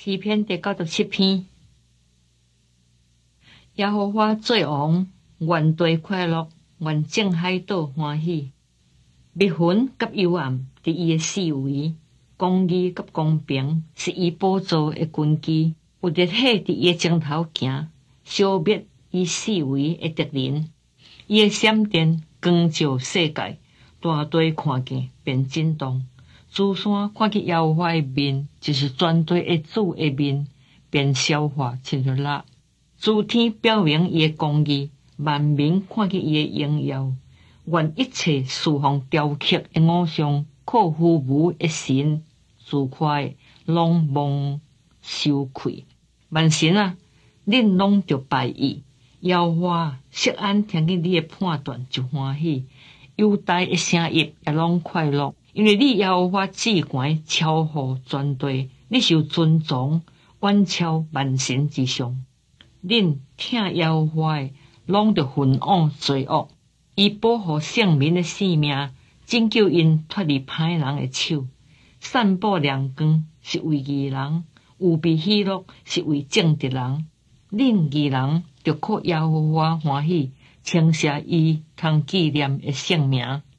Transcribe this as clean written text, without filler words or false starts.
诗篇第97篇。耶和华做王，愿地快乐，愿众海岛欢喜。密云甲幽暗伫伊诶四围，公义甲公平是伊宝座诶根基。有热火伫伊诶前头行，消灭伊四围诶敌人。伊诶闪电光照世界，大地看见便震动。诸山看见耶和华诶面，就是全地诶主诶面，便消化亲像蜡。诸天表明伊诶公义，万民看见伊诶荣耀。愿一切侍奉雕刻诶偶像、靠父母诶神、自夸诶，拢蒙羞愧。万神啊，恁拢着败意。耶和华錫安听见你诶判断就欢喜，犹大诶声音也拢快乐，因为你耶和华至悬超乎全地，你受尊崇，远超万神之上。恁听耶和华诶，拢着分往罪恶，伊保护圣民诶性命，拯救因脱离歹人诶手。散布亮光是为义人，有备喜乐是为正直人。恁义人着靠耶和华欢喜，称谢伊通纪念诶圣名。